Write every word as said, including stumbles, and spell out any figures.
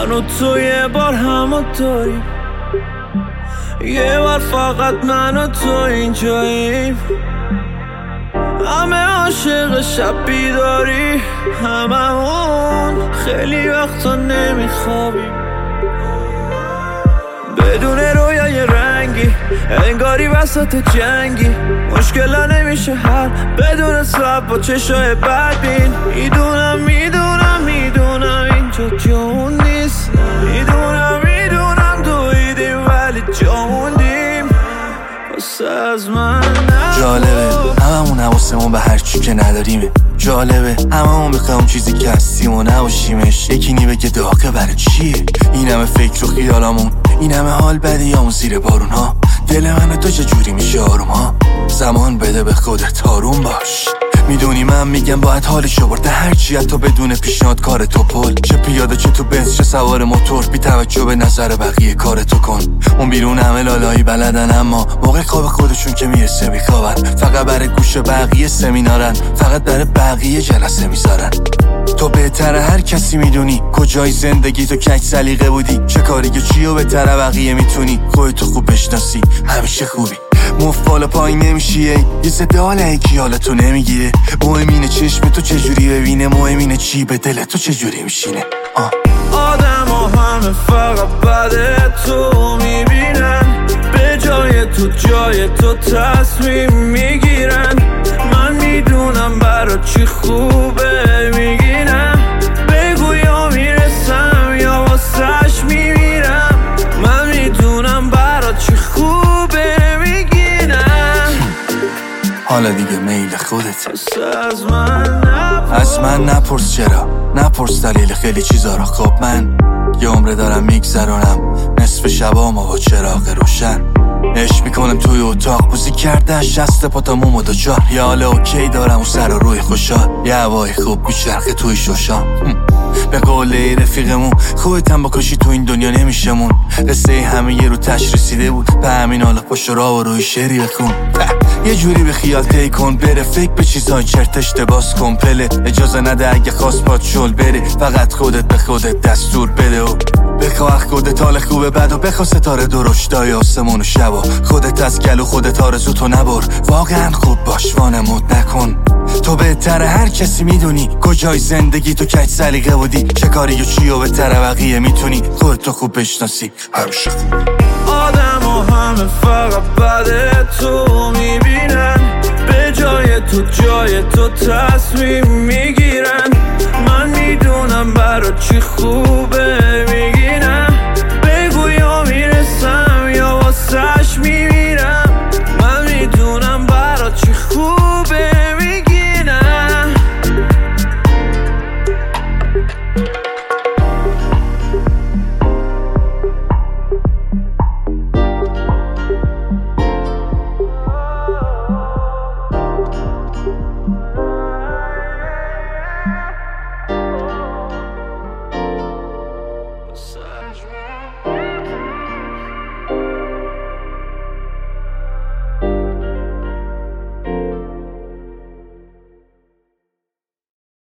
من و تو یه بار همونطوریم، یه بار فقط من و تو اینجاییم. همه عاشق شب بیداری، هممون خیلی وقتا نمیخوابیم. بدون رویای رنگی انگاری وسط جنگی، مشکلا نمیشه حل بدون سب با چشای بدبین. میدونم میدونم میدونم اینجا جامون نیست، میدونم میدونم دویدیم ولی جاموندیم. واسه از من جالبه هممون حواسمون به هرچی که نداریمه، جالبه هممون بخوایم چیزی که هستیم و نباشیمش. یکی نی بگه داغه برای چیه این همه فکر و خیالامون، این همه حال بدیامون زیر بارون ها. دل من تو چجوری میشه آروم ها؟ زمان بده به خودت آروم باش. میدونی من میگم باید حالشو برده هرچی حتی بدون پیشنهاد کار تو پل، چه پیاده چه تو بنز چه سوار موتور، بی توجه به نظر بقیه کار تو کن. اون بیرون همه لالایی بلدن اما موقع خواب خودشون که میرسه میخوابن، فقط برای گوش بقیه سمینارن، فقط برای بقیه جلسه میذارن. تو بهتره هر کسی میدونی کجای زندگی تو کج سلیقه بودی، چه کاری که چیو بهتره بقیه میتونی خودتو خوب بشناسی همیشه خوبی. مفت بالا پایین نمیشی یه زده حال یکی حالتو نمیگیره. مهم اینه چشم تو چجوری ببینه، مهم اینه چی به دل تو چجوری میشینه. آدم ها همه فقط بده تو میبینن، به جای تو جای تو تصمیم میگیرن. من میدونم برا چی خوبه میگینم، بگو یا میرسم یا واسش میمیرم. من میدونم برا چی خوبه میگینم. حالا دیگه میل خودت، از من نپرس از من نپرس چرا، نپرس دلیل خیلی چیزا را. خب من یه عمره دارم میگذرونم نصف شبامو با چراغ روشن، عشق میکنم توی اتاق بوزی کرده شست پاتموم و دو چار. یه حال اوکی دارم و سر و روی خوشحال، یه هوای خوب میچرخه توی شوشان. به قول رفیقمون خودتم بکشی تو این دنیا نمیشمون. قصه همه یه رو تش رسیده بود، به همین حالا پشت را و روی شعری بکن. یه جوری به خیال تی کن بره، فکر به چیزای چرتش باز کن پله. اجازه نده اگه خواست پاد شل بره، فقط خودت به خودت دستور بده و بخواه خودت حال خوبه بد و بخواه ستاره درشتای آسمون و شبا. خودت از گلو خودت آرزو تو نبر، واقعا خوب باش وانمود نکن. تو بهتره هر کسی میدونی کجای زندگی تو کج سلیقه بودی، چه کاری و چی و بهتره بقیه میتونی خودت خوب بشناسی همیشه خوب. آدم ها همه فقط بده تو میبینن، به جای تو جای تو تصمیم میگیرن. من میدونم برا چی خوبه میگینم.